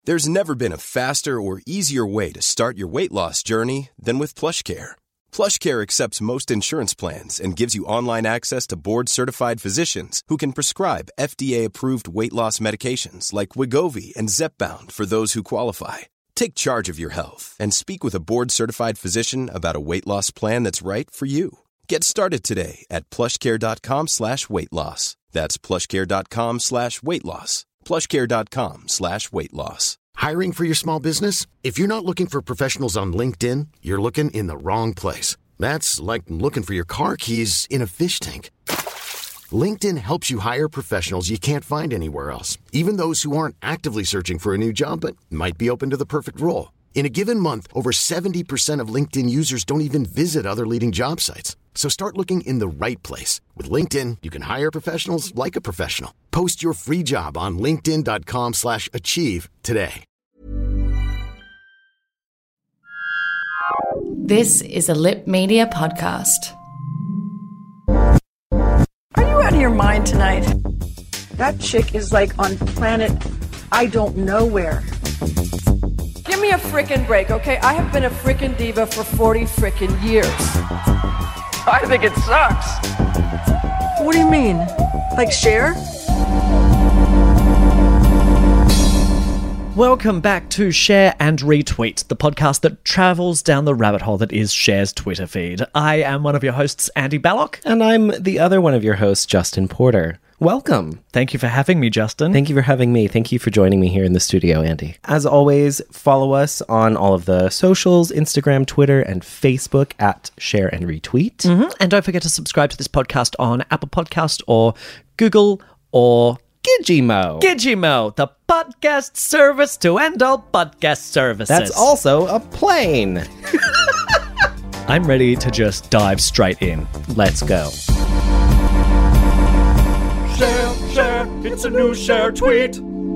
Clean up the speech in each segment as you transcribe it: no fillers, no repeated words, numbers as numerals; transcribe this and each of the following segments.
There's never been a faster or easier way to start your weight loss journey than with PlushCare. PlushCare accepts most insurance plans and gives you online access to board-certified physicians who can prescribe FDA-approved weight loss medications like Wegovy and Zepbound for those who qualify. Take charge of your health and speak with a board-certified physician about a weight loss plan that's right for you. Get started today at plushcare.com/weight loss. That's plushcare.com/weight loss. plushcare.com/weight loss. Hiring for your small business? If you're not looking for professionals on LinkedIn, you're looking in the wrong place. That's like looking for your car keys in a fish tank. LinkedIn helps you hire professionals you can't find anywhere else, even those who aren't actively searching for a new job but might be open to the perfect role. In a given month, over 70% of LinkedIn users don't even visit other leading job sites. So start looking in the right place. With LinkedIn, you can hire professionals like a professional. Post your free job on linkedin.com/achieve today. This is a Lip Media podcast. Are you out of your mind tonight? That chick is like on planet I don't know where. Give me a frickin' break, okay? I have been a frickin' diva for 40 frickin' years. I think it sucks. What do you mean? Like Cher? Welcome back to Share and Retweet, the podcast that travels down the rabbit hole that is Share's Twitter feed. I am one of your hosts, Andy Ballock. And I'm the other one of your hosts, Justin Porter. Welcome. Thank you for having me, Justin. Thank you for having me. Thank you for joining me here in the studio, Andy. As always, follow us on all of the socials, Instagram, Twitter, and Facebook at Share and Retweet. Mm-hmm. And don't forget to subscribe to this podcast on Apple Podcast or Google or Gijimo. Gijimo, the podcast service to end all podcast services. That's also a plane. I'm ready to just dive straight in. Let's go. Share, it's a new Share tweet.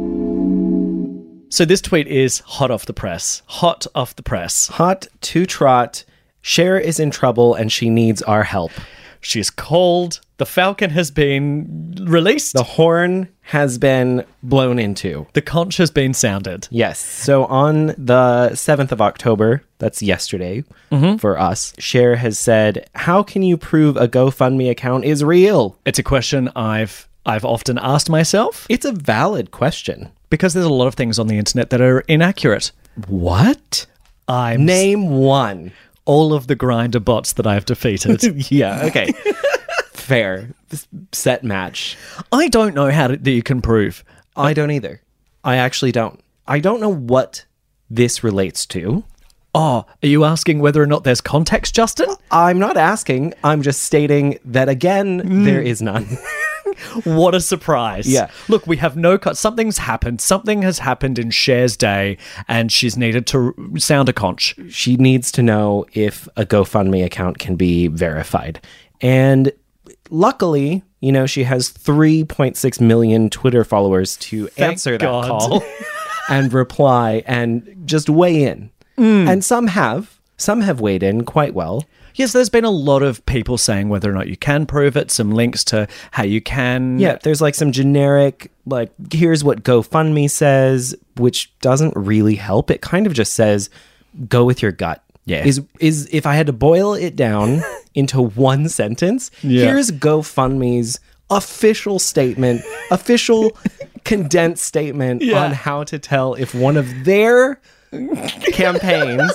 So this tweet is hot off the press. Hot off the press. Hot to trot. Cher is in trouble and she needs our help. She's called. The Falcon has been released. The horn has been blown into. The conch has been sounded. Yes. So on the 7th of October, that's yesterday for us, Cher has said, "How can you prove a GoFundMe account is real?" It's a question I've often asked myself. It's a valid question. Because there's a lot of things on the internet that are inaccurate. What? Name one. All of the Grindr bots that I've defeated. Yeah, okay. Fair. Set match. I don't know how that you can prove. I don't either. I actually don't. I don't know what this relates to. Oh, are you asking whether or not there's context, Justin? I'm not asking. I'm just stating that, again, there is none. What a surprise. Yeah. Look, we have no... Something's happened. Something has happened in Cher's day, and she's needed to sound a conch. She needs to know if a GoFundMe account can be verified. And luckily, you know, she has 3.6 million Twitter followers to answer that call and reply and just weigh in. And some have weighed in quite well. Yes, there's been a lot of people saying whether or not you can prove it, some links to how you can. Yeah, there's like some generic, like, here's what GoFundMe says, which doesn't really help. It kind of just says, go with your gut. Yeah. Is if I had to boil it down into one sentence, here's GoFundMe's official statement, official condensed statement on how to tell if one of their campaigns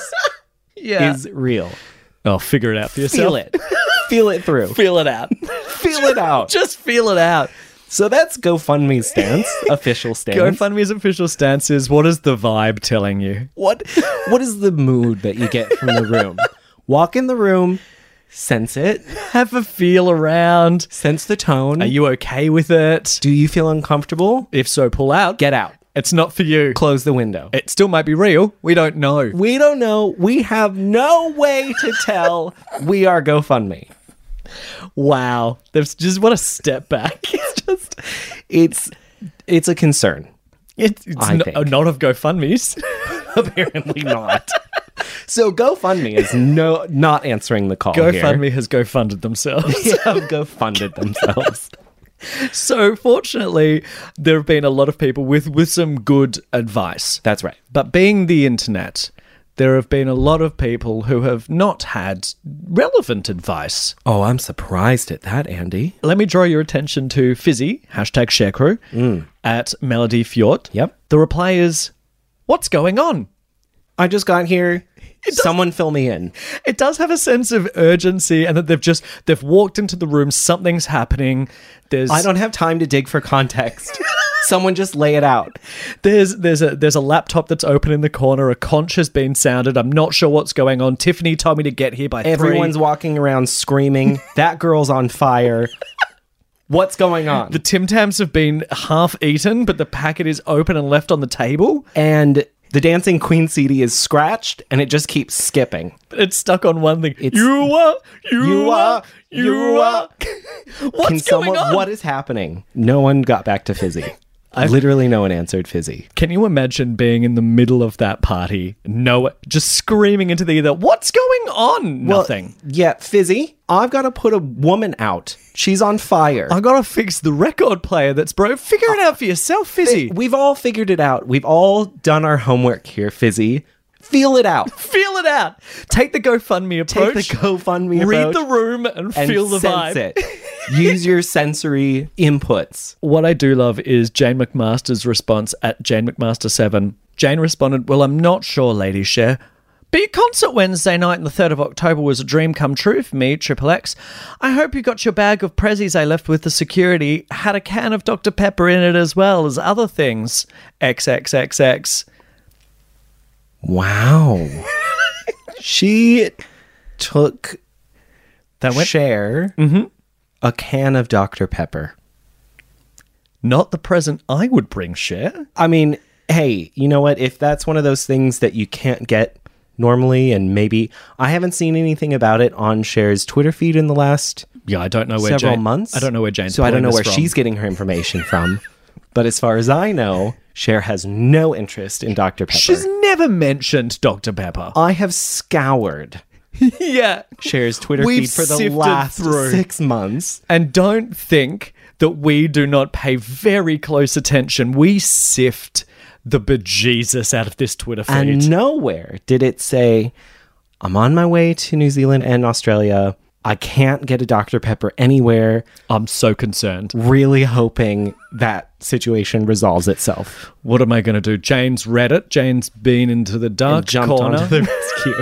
is real. Oh, figure it out for yourself. Feel it. Feel it through. Feel it out. Feel it out. Just feel it out. So that's GoFundMe's stance, official stance. GoFundMe's official stance is, what is the vibe telling you? What is the mood that you get from the room? Walk in the room, sense it. Have a feel around. Sense the tone. Are you okay with it? Do you feel uncomfortable? If so, pull out. Get out. It's not for you. Close the window. It still might be real. We don't know. We don't know. We have no way to tell. We are GoFundMe. Wow. There's just, what a step back. It's a concern. It's not of GoFundMe's. Apparently not. So GoFundMe is not answering the call. GoFundMe has GoFunded themselves. They have GoFunded themselves. So fortunately, there have been a lot of people with some good advice. That's right. But being the internet, there have been a lot of people who have not had relevant advice. Oh, I'm surprised at that, Andy. Let me draw your attention to Fizzy, #ShareCrew, at Melody Fjord. Yep. The reply is, what's going on? I just got here. Someone fill me in. It does have a sense of urgency and that they've walked into the room, something's happening. I don't have time to dig for context. Someone just lay it out. There's a laptop that's open in the corner. A conch has been sounded. I'm not sure what's going on. Tiffany told me to get here by 3. Everyone's walking around screaming, that girl's on fire. What's going on? The Tim Tams have been half eaten, but the packet is open and left on the table. And the Dancing Queen CD is scratched, and it just keeps skipping. It's stuck on one thing. It's, you are. What's going on? What is happening? No one got back to Fizzy. Literally no one answered Fizzy. Can you imagine being in the middle of that party, just screaming into the ether, what's going on? Nothing. Well, yeah, Fizzy, I've got to put a woman out. She's on fire. I got to fix the record player that's broke. Figure it out for yourself, Fizzy. We've all figured it out. We've all done our homework here, Fizzy. Feel it out. Feel it out. Take the GoFundMe approach. Take the GoFundMe approach. Read the room and feel the sense vibe. It. Use your sensory inputs. What I do love is Jane McMaster's response at Jane McMaster7. Jane responded, well, I'm not sure, Lady Cher. But your concert Wednesday night on the 3rd of October was a dream come true for me, Triple X. I hope you got your bag of prezzies I left with the security. Had a can of Dr. Pepper in it as well as other things. XXXX. Wow. She took Cher a can of Dr. Pepper. Not the present I would bring, Cher. I mean, hey, you know what? If that's one of those things that you can't get normally, and maybe I haven't seen anything about it on Cher's Twitter feed in the last I don't know where several months. I don't know where Jane's so I don't know where from. she's getting her information from. But as far as I know, Cher has no interest in Dr. Pepper. She's never mentioned Dr. Pepper. I have scoured yeah. Cher's Twitter feed for the last 6 months. And don't think that we do not pay very close attention. We sift the bejesus out of this Twitter feed. And nowhere did it say, I'm on my way to New Zealand and Australia. I can't get a Dr. Pepper anywhere. I'm so concerned. Really hoping that situation resolves itself. What am I going to do? Jane's read it. Jane's been into the dark jumped corner. onto the rescue.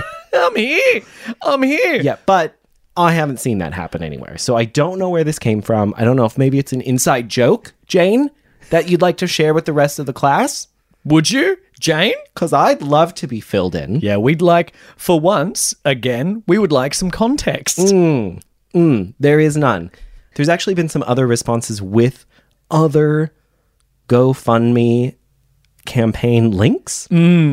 I'm here. Yeah, but I haven't seen that happen anywhere. So I don't know where this came from. I don't know if maybe it's an inside joke, Jane, that you'd like to share with the rest of the class. Would you, Jane? Because I'd love to be filled in. Yeah, we'd like, for once, again, we would like some context. There is none. There's actually been some other responses with other GoFundMe campaign links.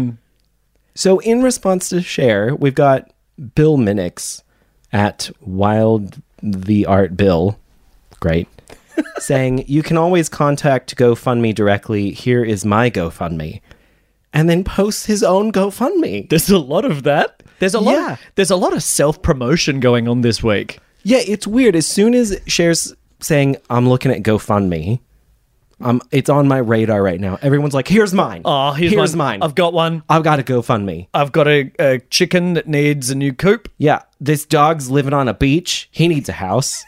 So in response to Cher, we've got Bill Minix at Wild the Art Bill. Great. Saying, you can always contact GoFundMe directly. Here is my GoFundMe. And then posts his own GoFundMe. There's a lot of that. There's a lot of self-promotion going on this week. Yeah, it's weird. As soon as Cher's saying, I'm looking at GoFundMe, it's on my radar right now. Everyone's like, here's mine. Oh, here's mine. I've got one. I've got a GoFundMe. I've got a chicken that needs a new coop. Yeah, this dog's living on a beach. He needs a house.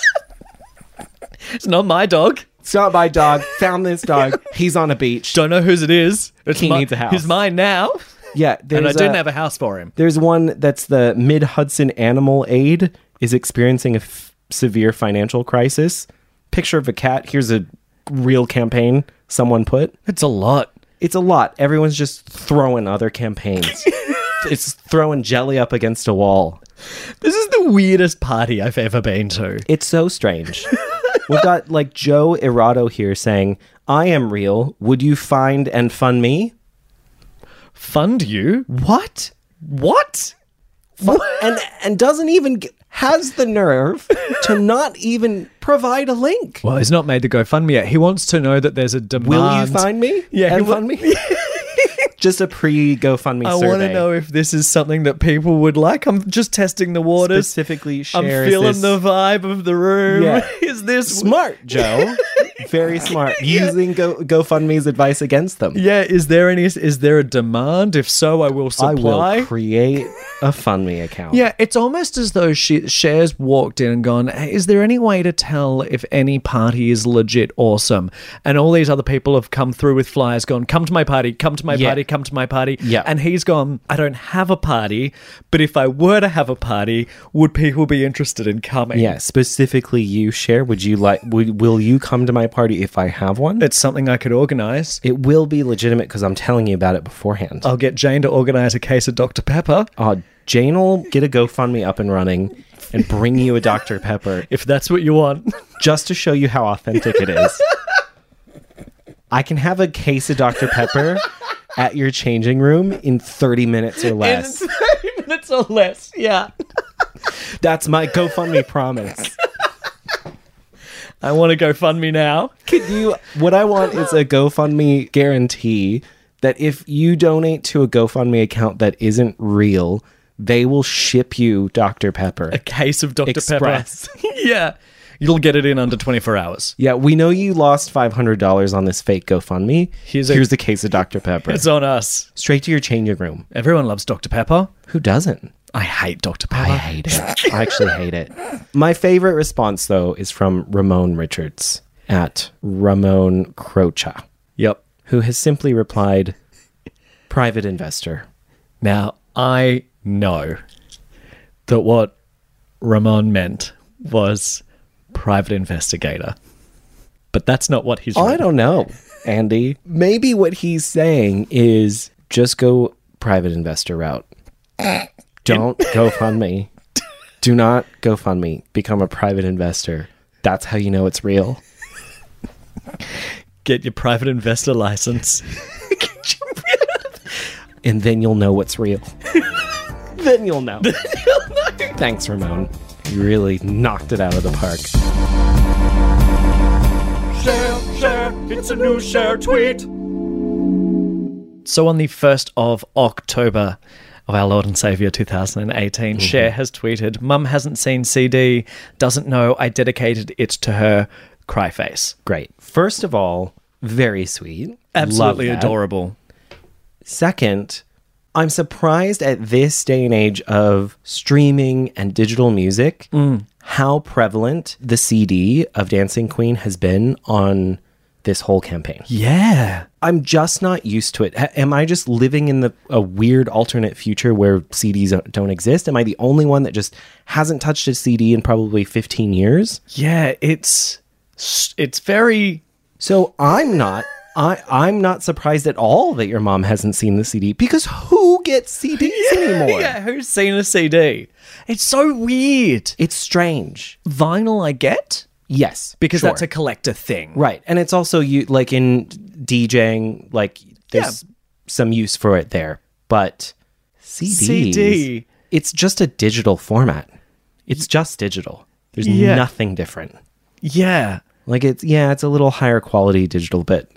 It's not my dog. It's not my dog. Found this dog. He's on a beach. Don't know whose it is. He needs a house. He's mine now. Yeah. And I didn't have a house for him. There's one that's the Mid-Hudson Animal Aid is experiencing a severe financial crisis. Picture of a cat. Here's a real campaign someone put. It's a lot. It's a lot. Everyone's just throwing other campaigns. It's throwing jelly up against a wall. This is the weirdest party I've ever been to. It's so strange. We've got like Joe Irado here saying, I am real. Would you find and fund me? Fund you? What? And doesn't even has the nerve to not even provide a link. Well, he's not made the GoFundMe yet. He wants to know that there's a demand. Will you find me? Yeah, and fund me? Just a pre-GoFundMe survey. I want to know if this is something that people would like. I'm just testing the waters. Specifically, I'm feeling the vibe of the room. Yeah. Is this smart, Joe? Very smart. Using GoFundMe's advice against them. Yeah, is there a demand? If so, I will supply. I will create a FundMe account. Yeah, it's almost as though Cher's walked in and gone, hey, is there any way to tell if any party is legit awesome? And all these other people have come through with flyers gone, come to my party, come to my party, come to my party. Yeah. And he's gone, I don't have a party, but if I were to have a party, would people be interested in coming? Yeah, specifically you, Cher, will you come to my party if I have one? It's something I could organise. It will be legitimate because I'm telling you about it beforehand. I'll get Jane to organise a case of Dr. Pepper. Jane will get a GoFundMe up and running and bring you a Dr. Pepper. If that's what you want. Just to show you how authentic it is. I can have a case of Dr. Pepper at your changing room in 30 minutes or less. In 30 minutes or less, yeah. That's my GoFundMe promise. I want to GoFundMe now. What I want is a GoFundMe guarantee that if you donate to a GoFundMe account that isn't real, they will ship you Dr. Pepper. A case of Dr. Express. Pepper. Yeah. You'll get it in under 24 hours. Yeah, we know you lost $500 on this fake GoFundMe. Here's the case of Dr. Pepper. It's on us. Straight to your changing room. Everyone loves Dr. Pepper. Who doesn't? I hate Dr. Pepper. I hate it. I actually hate it. My favorite response, though, is from Ramon Richards at Ramon Crocha. Yep. Who has simply replied, private investor. Now, I know that what Ramon meant was private investigator. But that's not what he's I don't know, Andy. Maybe what he's saying is just go private investor route. Don't GoFundMe. Do not GoFundMe. Become a private investor. That's how you know it's real. Get your private investor license. And then you'll know what's real. Then you'll know. Thanks, Ramon. You really knocked it out of the park. Share, it's a new Cher tweet. So on the 1st of October of our Lord and Saviour 2018, Cher has tweeted, Mum hasn't seen CD, doesn't know I dedicated it to her, cry face. Great. First of all, very sweet. Absolutely adorable. Second, I'm surprised at this day and age of streaming and digital music, how prevalent the CD of Dancing Queen has been on this whole campaign. Yeah. I'm just not used to it. Am I just living in a weird alternate future where CDs don't exist? Am I the only one that just hasn't touched a CD in probably 15 years? Yeah, it's very... So I'm not surprised at all that your mom hasn't seen the CD, because who gets CDs anymore? Yeah, who's seen a CD? It's so weird. It's strange. Vinyl I get. Yes. Because that's a collector thing. Right. And it's also, like in DJing, like there's some use for it there. But CDs, it's just a digital format. It's just digital. There's nothing different. Yeah. Like it's a little higher quality digital, but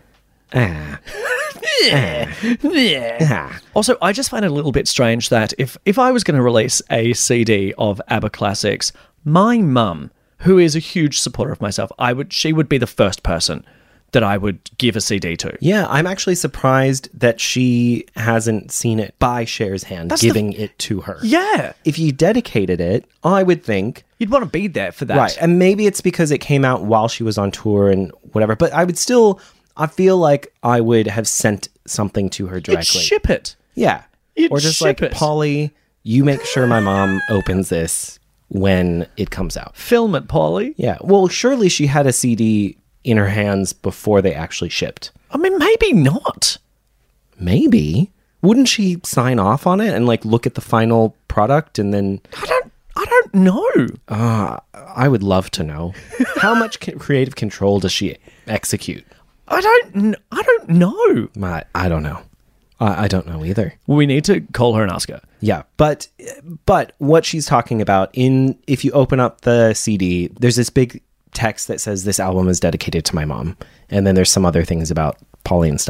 Also, I just find it a little bit strange that if I was going to release a CD of ABBA classics, my mum, who is a huge supporter of myself, she would be the first person that I would give a CD to. Yeah, I'm actually surprised that she hasn't seen it by Cher's hand, giving it to her. Yeah. If you dedicated it, I would think... You'd want to be there for that. Right, and maybe it's because it came out while she was on tour and whatever, but I would still... I feel like I would have sent something to her directly. You'd ship it. Yeah. You'd or just ship like, it. Polly, you make sure my mom opens this when it comes out. Film it, Polly. Yeah. Well, surely she had a CD in her hands before they actually shipped. I mean, maybe not. Maybe. Wouldn't she sign off on it and like look at the final product and then... I don't know. I would love to know. How much creative control does she execute? I don't know. I don't know. I don't know either. We need to call her and ask her. Yeah, but what she's talking about, if you open up the CD, there's this big text that says this album is dedicated to my mom, and then there's some other things about Polly and stuff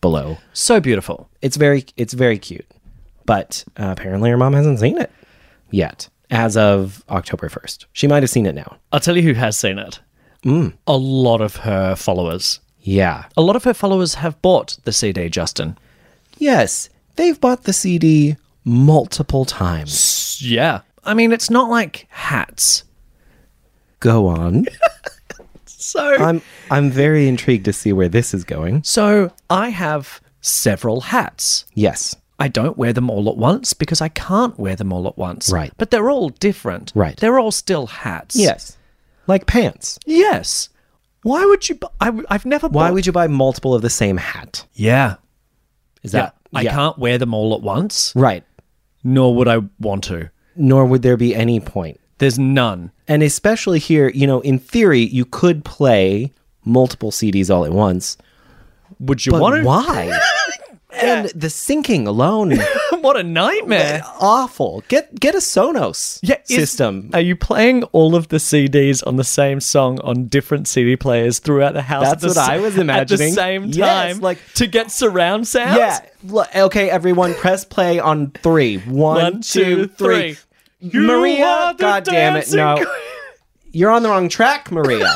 below. So beautiful. It's very cute. But apparently her mom hasn't seen it yet, as of October 1st. She might have seen it now. I'll tell you who has seen it. A lot of her followers. Yeah. A lot of her followers have bought the CD, Justin. Yes. They've bought the CD multiple times. Yeah. I mean, it's not like hats. Go on. So I'm very intrigued to see where this is going. So I have several hats. Yes. I don't wear them all at once because I can't wear them all at once. Right. But they're all different. Right. They're all still hats. Yes. Like pants. Yes. Why would you... I've never Why bought... would you buy multiple of the same hat? Yeah. Is that... I can't wear them all at once, Right. nor would I want to. Nor would there be any point. There's none. And especially here, in theory, you could play multiple CDs all at once. Would you But want to? why? And the syncing alone, What a nightmare. awful. Get a Sonos system. Are you playing all of the CDs on the same song on different CD players throughout the house? That's what I was imagining. At the same Yes, time, like- to get surround sound? Yeah. Okay, everyone, press play on 3. 1, 2, 3. Maria, God damn it, no. You're on the wrong track, Maria.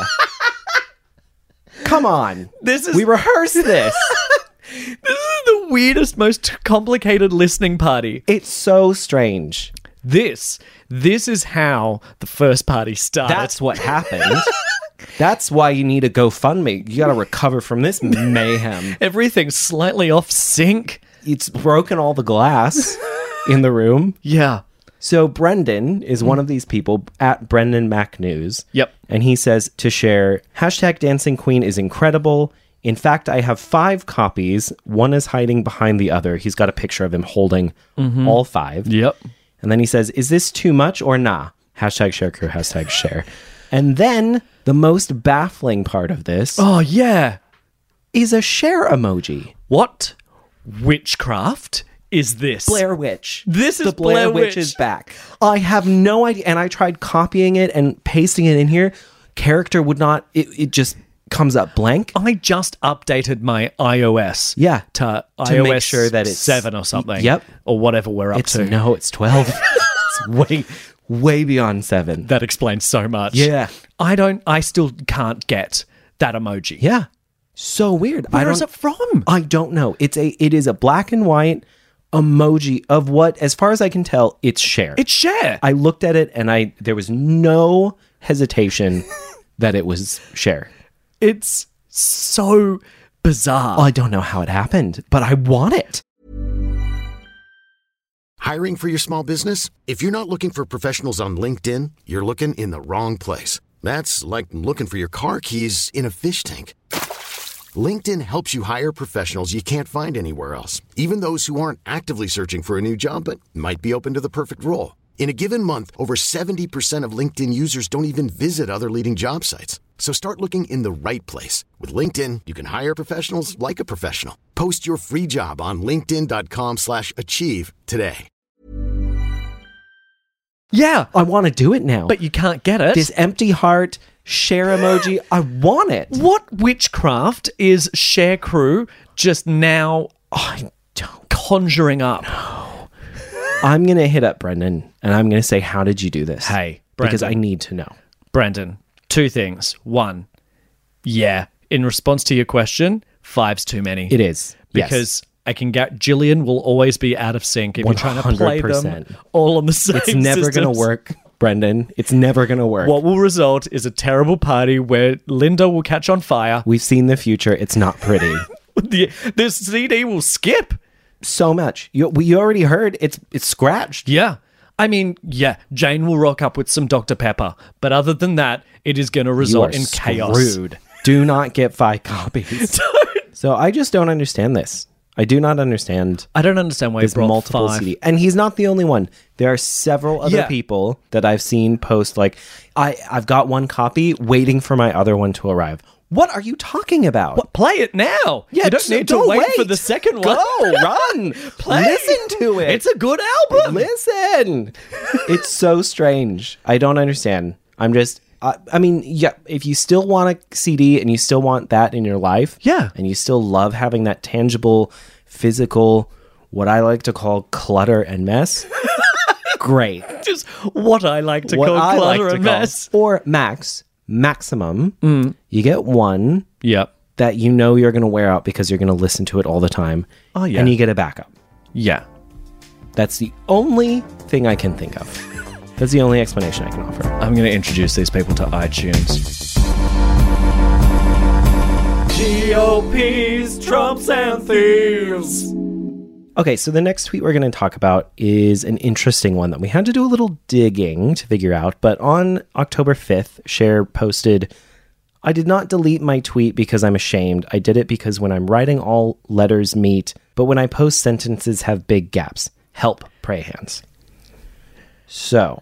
Come on. We rehearsed this. This is the weirdest, most complicated listening party. It's so strange. This is how the first party started. That's what happened. That's why you need a GoFundMe. You got to recover from this mayhem. Everything's slightly off sync. It's broken all the glass in the room. Yeah. So Brendan is one of these people at Brendan Mac News. Yep. And he says to share, #Dancing Queen is incredible. In fact, I have 5 copies. One is hiding behind the other. He's got a picture of him holding all 5. Yep. And then he says, is this too much or nah? #ShareCrew, #share. And then the most baffling part of this Oh, yeah. is a share emoji. What witchcraft is this? Blair Witch. This is the Blair Blair Witch Witch. is back. I have no idea. And I tried copying it and pasting it in here. Character would not, it just comes up blank. I just updated my iOS. Yeah. To To iOS make sure that it's 7 or something. Yep. Or whatever we're up to. No, it's 12. It's way beyond 7. That explains so much. Yeah. I still can't get that emoji. Yeah. So weird. Where is it from? I don't know. It is a black and white emoji of what, as far as I can tell, it's share. It's share. I looked at it and there was no hesitation that it was share. It's so bizarre. I don't know how it happened, but I want it. Hiring for your small business? If you're not looking for professionals on LinkedIn, you're looking in the wrong place. That's like looking for your car keys in a fish tank. LinkedIn helps you hire professionals you can't find anywhere else, even those who aren't actively searching for a new job but might be open to the perfect role. In a given month, over 70% of LinkedIn users don't even visit other leading job sites. So start looking in the right place. With LinkedIn, you can hire professionals like a professional. Post your free job on linkedin.com/achieve today. Yeah. I want to do it now. But you can't get it. This empty heart share emoji, I want it. What witchcraft is Share Crew just now I don't. conjuring up? I'm going to hit up Brendan and I'm going to say, how did you do this? Hey, because I Brendan. need to know. Brendan, 2 things. 1, yeah, in response to your question, 5's too many. It is. Because I can get Jillian will always be out of sync if you're trying to play them 100%. all on the same It's never going to systems. work, Brendan. It's never going to work. What will result is a terrible party where Linda will catch on fire. We've seen the future. It's not pretty. The CD will skip. So much. You already heard it's scratched. Yeah. I mean, yeah, Jane will rock up with some Dr. Pepper. But other than that, it is going to You are result in chaos. screwed. Do not get 5 copies. So I just don't understand this. I do not understand I don't understand why this you brought multiple 5. CD. And he's not the only one. There are several other Yeah. people that I've seen post like, I've got 1 copy waiting for my other one to arrive. What are you talking about? What? Play it now. Yeah, you don't need to wait for the second one. Go, run. Play. Listen to it. It's a good album. Listen. It's so strange. I don't understand. I'm just I mean, yeah, if you still want a CD and you still want that in your life, Yeah. and you still love having that tangible, physical, what I like to call clutter and mess, great. Just what I like to What call I like clutter to and call- mess. Or maximum, you get one Yep. that you know you're going to wear out because you're going to listen to it all the time. Oh, yeah. And you get a backup. Yeah. That's the only thing I can think of. That's the only explanation I can offer. I'm going to introduce these people to iTunes. GOPs, Trumps, and thieves. Okay, so the next tweet we're going to talk about is an interesting one that we had to do a little digging to figure out. But on October 5th, Cher posted, "I did not delete my tweet because I'm ashamed. I did it because when I'm writing, all letters meet. But when I post, sentences have big gaps. Help, pray hands." So,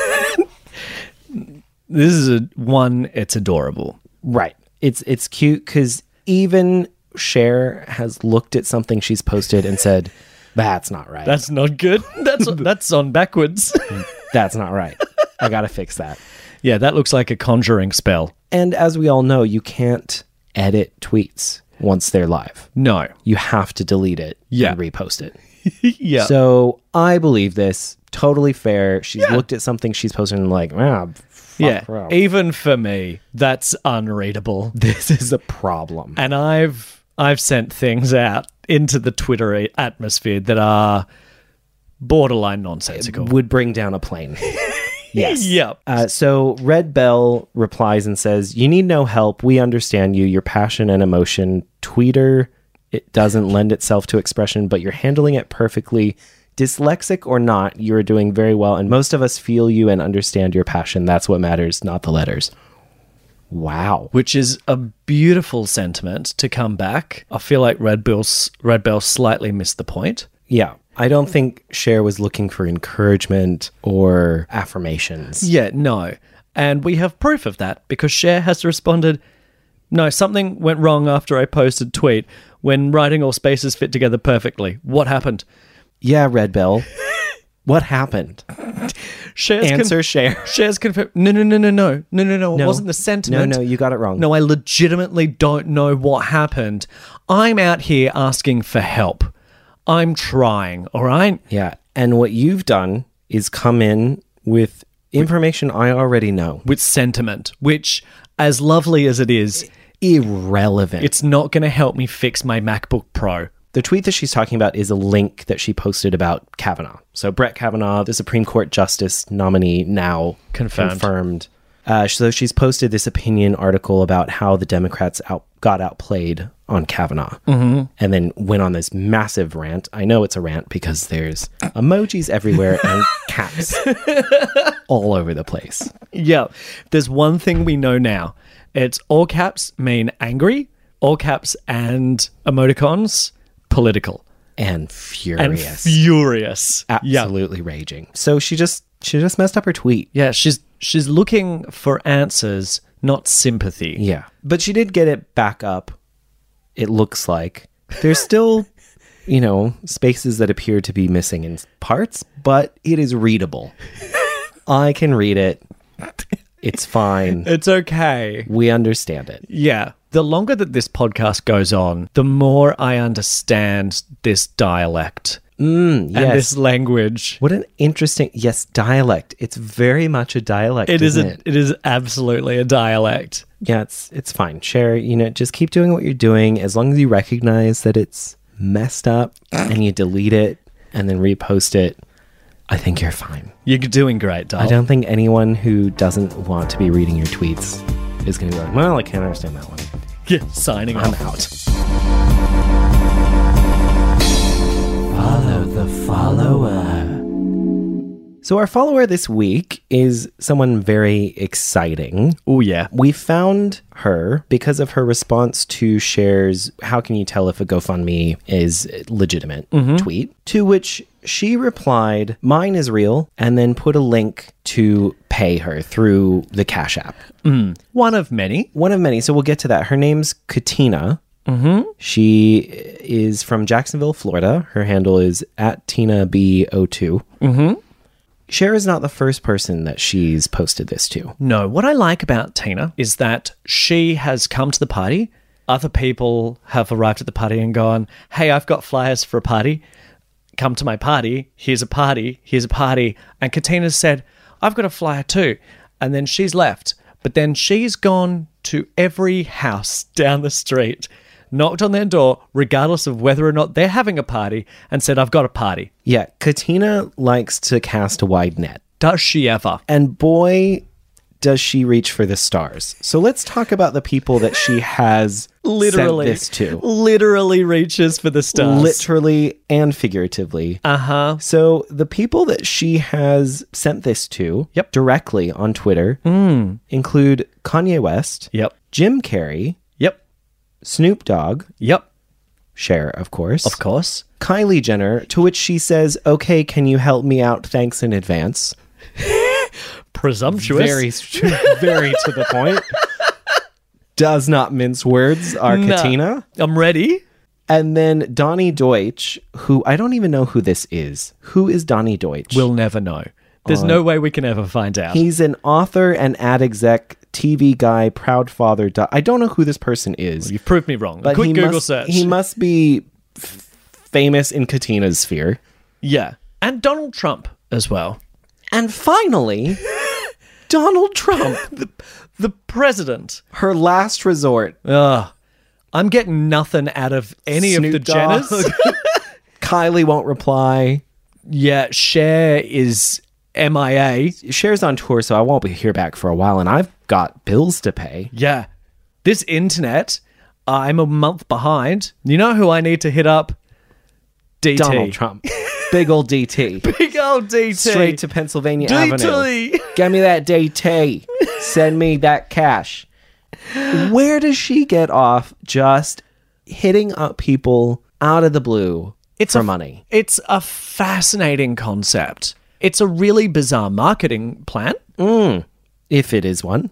This is it's adorable. right. It's cute because even Cher has looked at something she's posted and said, "That's not right. That's not good. That's on backwards. That's not right. I got to fix that." Yeah, that looks like a conjuring spell. And as we all know, you can't edit tweets once they're live. No. You have to delete it Yeah. and repost it. Yeah. So I believe this. Totally fair. She's looked at something she's posted and like, fuck her. Even for me, that's unreadable. This is a problem. And I've sent things out into the Twitter atmosphere that are borderline nonsensical. Would bring down a plane. Yes. Yep. So Red Bell replies and says, "You need no help. We understand you, your passion and emotion. Tweeter, it doesn't lend itself to expression, but you're handling it perfectly. Dyslexic or not, you're doing very well. And most of us feel you and understand your passion. That's what matters, not the letters." Wow. Which is a beautiful sentiment to come back. I feel like Red Bell slightly missed the point. Yeah. I don't think Cher was looking for encouragement or affirmations. Yeah, no. And we have proof of that because Cher has responded, "No, something went wrong after I posted tweet when writing all spaces fit together perfectly. What happened?" Yeah, Red Bell. What happened? Answer Cher. Cher's confirmed. No. It wasn't the sentiment. No, you got it wrong. No, I legitimately don't know what happened. I'm out here asking for help. I'm trying, all right? Yeah. And what you've done is come in with information I already know. With sentiment, which, as lovely as it is, Irrelevant. it's not going to help me fix my MacBook Pro. The tweet that she's talking about is a link that she posted about Kavanaugh. So Brett Kavanaugh, the Supreme Court Justice nominee, now confirmed. So she's posted this opinion article about how the Democrats got outplayed on Kavanaugh, and then went on this massive rant. I know it's a rant because there's emojis everywhere and caps all over the place. Yeah. There's one thing we know now. It's all caps mean angry, all caps and emoticons, political. And furious. Absolutely Raging. So she just messed up her tweet. Yeah, she's looking for answers, not sympathy. Yeah. But she did get it back up, it looks like. There's still, spaces that appear to be missing in parts, but it is readable. I can read it. It's fine. It's okay. We understand it. Yeah. The longer that this podcast goes on, the more I understand this dialect and this language. What an interesting, dialect. It's very much a dialect, isn't it? It is absolutely a dialect. Yeah, it's fine. Cher, just keep doing what you're doing as long as you recognize that it's messed up and you delete it and then repost it. I think you're fine. You're doing great, doll. I don't think anyone who doesn't want to be reading your tweets is going to be like, well, I can't understand that one. Yeah, signing I'm off. out. Follow the follower. So our follower this week is someone very exciting. Oh, yeah. We found her because of her response to Cher's "How can you tell if a GoFundMe is legitimate?" tweet, to which she replied, "Mine is real," and then put a link to pay her through the Cash App. One of many. One of many. So we'll get to that. Her name's Katina. She is from Jacksonville, Florida. Her handle is @TinaB02. Cher is not the first person that she's posted this to. No, what I like about Tina is that she has come to the party. Other people have arrived at the party and gone, hey, I've got flyers for a party. Come to my party. Here's a party. Here's a party. And Katina said, I've got a flyer too. And then she's left. But then she's gone to every house down the street, knocked on their door, regardless of whether or not they're having a party, and said, I've got a party. Yeah, Katina likes to cast a wide net. Does she ever? And boy, does she reach for the stars. So let's talk about the people that she has Literally. sent this to. Literally reaches for the stars. Literally and figuratively. Uh-huh. So the people that she has sent this to directly on Twitter include Kanye West, Yep. Jim Carrey, Yep. Snoop Dogg, Yep. Cher, of course, Of course. Kylie Jenner, to which she says, okay, can you help me out? Thanks in advance. Presumptuous. Very to the point. Does not mince words, our No. Katina. I'm ready. And then Donnie Deutsch, who I don't even know who this is. Who is Donnie Deutsch? We'll never know. There's no way we can ever find out. He's an author and ad exec, TV guy, proud father. I don't know who this person is. You've proved me wrong. But Quick he Google must, search. He must be famous in Katina's sphere. Yeah. And Donald Trump as well. And finally, Donald Trump. The president. Her last resort. Ugh. I'm getting nothing out of any Snoop of the Dogg. Jenners. Kylie won't reply. Yeah, Cher is MIA. Cher's on tour, so I won't be here back for a while, and I've got bills to pay. Yeah. This internet, I'm a month behind. You know who I need to hit up? DT. Donald Trump. Big old DT. Big old DT. Straight to Pennsylvania DT. Avenue. Give me that DT. Send me that cash. Where does she get off just hitting up people out of the blue for money? It's a fascinating concept. It's a really bizarre marketing plan. If it is one.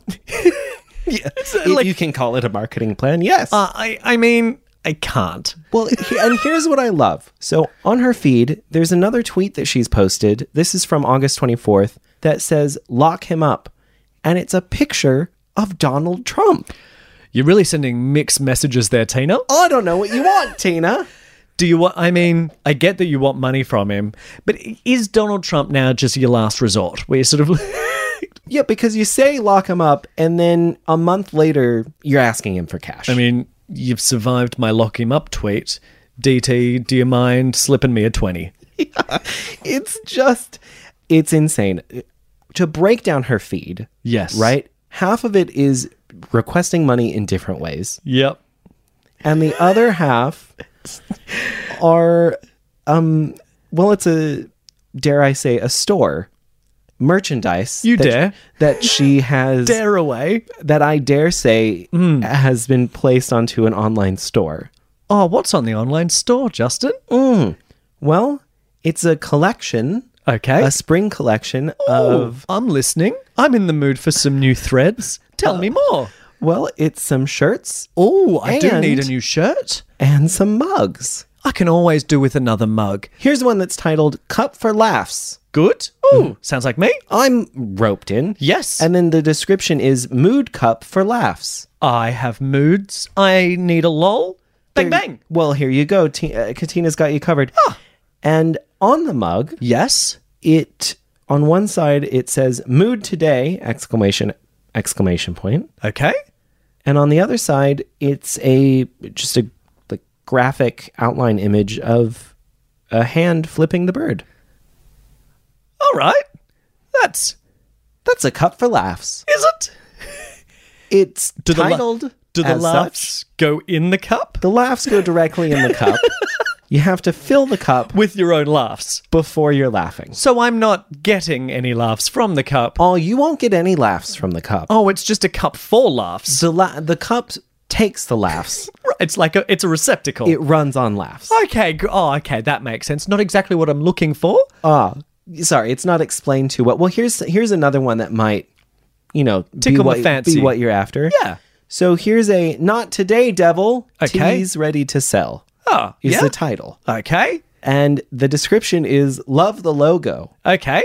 If you can call it a marketing plan, yes. I mean, I can't. Well, and here's what I love. So on her feed, there's another tweet that she's posted. This is from August 24th that says, lock him up. And it's a picture of Donald Trump. You're really sending mixed messages there, Tina. I don't know what you want, Tina. Do you want, I mean, I get that you want money from him, but is Donald Trump now just your last resort? Where you sort of... Yeah, because you say lock him up, and then a month later, you're asking him for cash. I mean, you've survived my lock him up tweet. DT, do you mind slipping me a 20? It's insane. To break down her feed, Yes. right? Half of it is requesting money in different ways. Yep. And the other half are, it's a, dare I say, a store. Merchandise. You dare. That she has. Dare away. That I dare say has been placed onto an online store. Oh, what's on the online store, Justin? Well, it's a collection. Okay. A spring collection of... I'm listening. I'm in the mood for some new threads. Tell me more. Well, it's some shirts. Oh, I do And- need a new shirt. And some mugs. I can always do with another mug. Here's one that's titled Cup for Laughs. Good? Ooh, sounds like me. I'm roped in. Yes. And then the description is Mood Cup for Laughs. I have moods. I need a lol. Bang, bang. Well, here you go. Katina's got you covered. And on the mug, Yes. on one side, it says Mood Today, exclamation point. Okay. And on the other side, it's just a graphic outline image of a hand flipping the bird. All right. That's That's a cup for laughs. is it? It's Do the titled Do the as laughs such. go in the cup The laughs go directly in the cup. You have to fill the cup with your own laughs? before you're laughing. So I'm not getting any laughs from the cup. Oh, you won't get any laughs from the cup. Oh, it's just a cup for laughs. The cup takes the laughs. It's like it's a receptacle. It runs on laughs. Okay. Okay, that makes sense. Not exactly what I'm looking for. Sorry, it's not explained too well. Well, here's another one that might, Tickle my fancy. be what you're after. Yeah. So here's a Not Today, Devil. Okay. Teas ready to sell. Oh, The title. Okay. And the description is Love the logo. Okay.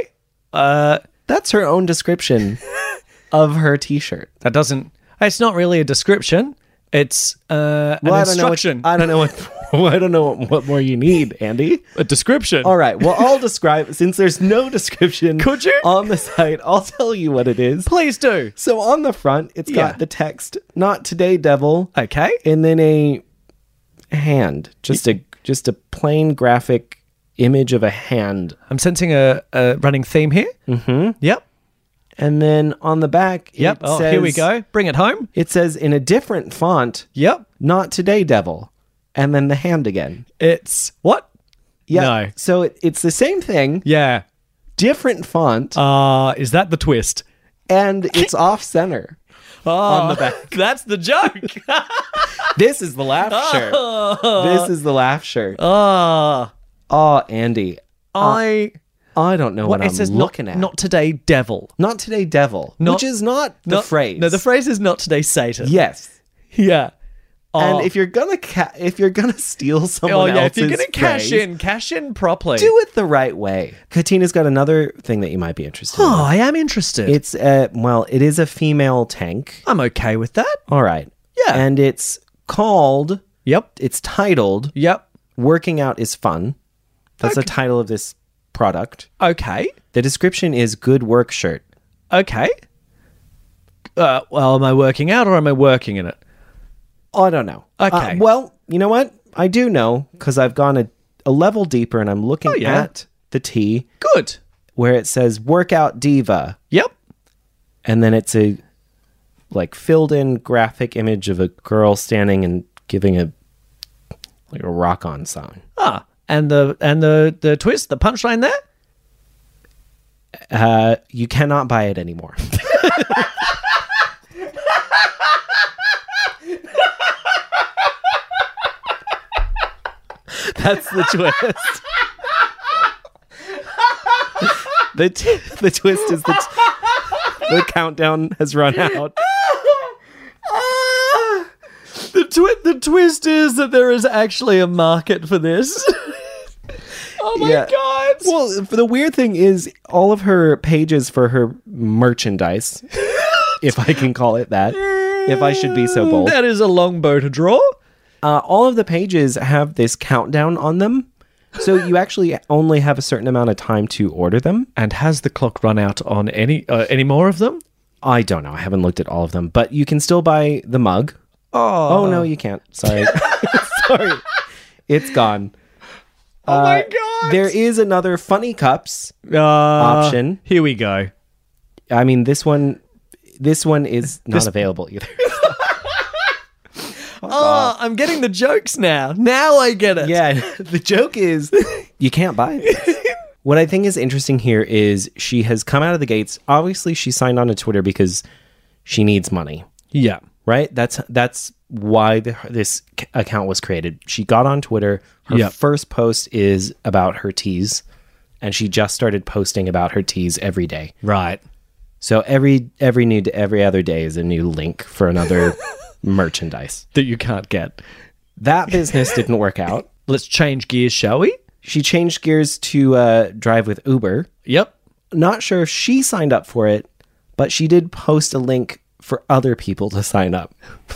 That's her own description of her t-shirt. That doesn't... It's not really a description. It's an instruction. I don't know what more you need, Andy. A description. All right. Well, I'll describe, since there's no description Could you? on the site, I'll tell you what it is. Please do. So on the front, it's got the text, "Not today, devil." Okay. And then a hand. Just a plain graphic image of a hand. I'm sensing a running theme here. Mm-hmm. Yep. And then on the back, Yep. it says, here we go. Bring it home. It says in a different font, Yep. "Not today, devil." And then the hand again. It's... What? Yeah. No. So it's the same thing, Yeah. different font, Is that the twist? and it's off center. On the back. That's the joke. This is the laugh shirt. This is the laugh shirt. Ah. Oh, Andy. I don't know what it I'm says looking at. Not today, devil. Not today, devil. Which is not the phrase. No, the phrase is not today, Satan. Yes. Yeah. And if you're gonna steal someone else's if you're gonna phrase, cash in properly. do it the right way. Katina's got another thing that you might be interested in. Oh, I am interested. It's it is a female tank. I'm okay with that. All right. Yeah. And it's called. Yep. It's titled. Yep. "Working Out is Fun." That's the title of this product. Okay. The description is "Good work shirt." Okay. Well, am I working out or am I working in it? Oh, I don't know. Okay. Well, you know what? I do know because I've gone a level deeper and I'm looking at the T Good. where it says "Workout Diva." Yep. And then it's a filled in graphic image of a girl standing and giving a rock on song. Ah, and the twist, the punchline there? You cannot buy it anymore. That's the twist. The twist is the countdown has run out. The twist is that there is actually a market for this. Oh my God. Well, the weird thing is all of her pages for her merchandise, if I can call it that, if I should be so bold. That is a long bow to draw. All of the pages have this countdown on them. So you actually only have a certain amount of time to order them. And has the clock run out on any more of them? I don't know. I haven't looked at all of them. But you can still buy the mug. Oh no, you can't. Sorry. Sorry. It's gone. Oh my God. There is another funny cups option. Here we go. I mean, this one is not available either. Oh, I'm getting the jokes now. Now I get it. Yeah, the joke is you can't buy it. What I think is interesting here is she has come out of the gates. Obviously, she signed on to Twitter because she needs money. Yeah. Right? That's why this account was created. She got on Twitter. Her first post is about her teas, and she just started posting about her teas every day. Right. So every other day is a new link for another merchandise that you can't get. That business didn't work out. Let's change gears, shall we? She changed gears to drive with Uber. Yep. Not sure if she signed up for it, but she did post a link for other people to sign up.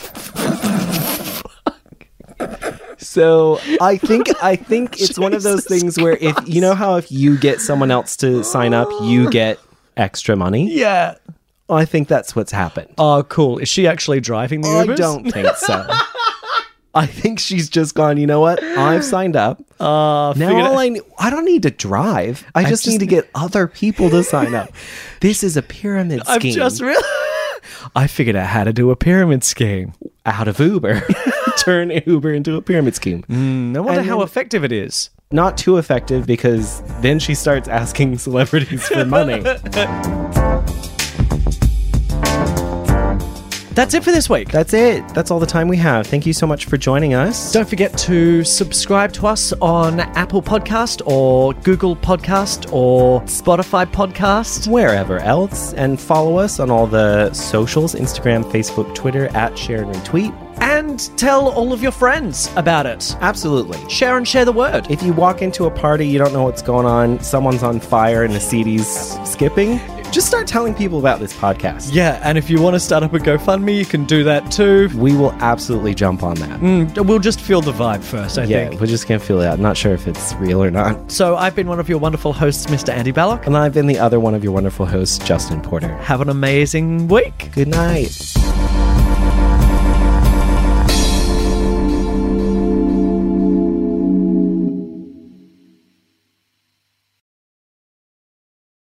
So I think it's one of those things where if you get someone else to sign up, you get extra money. Yeah. I think that's what's happened. Oh, cool. Is she actually driving the Ubers? I don't think so. I think she's just gone, you know what? I've signed up. Now I don't need to drive. I just need to get other people to sign up. This is a pyramid scheme. I figured out how to do a pyramid scheme. Out of Uber. Turn Uber into a pyramid scheme. I wonder how effective it is. Not too effective because then she starts asking celebrities for money. That's it for this week. That's it. That's all the time we have. Thank you so much for joining us. Don't forget to subscribe to us on Apple Podcast or Google Podcast or Spotify Podcast. Wherever else. And follow us on all the socials, Instagram, Facebook, Twitter, @Share and Retweet. And tell all of your friends about it. Absolutely. Share and share the word. If you walk into a party, you don't know what's going on, someone's on fire and the CD's skipping, just start telling people about this podcast. Yeah, and if you want to start up a GoFundMe, you can do that too. We will absolutely jump on that. We'll just feel the vibe first, I think. Yeah, we're just going to feel it out. Not sure if it's real or not. So I've been one of your wonderful hosts, Mr. Andy Ballock. And I've been the other one of your wonderful hosts, Justin Porter. Have an amazing week. Good night.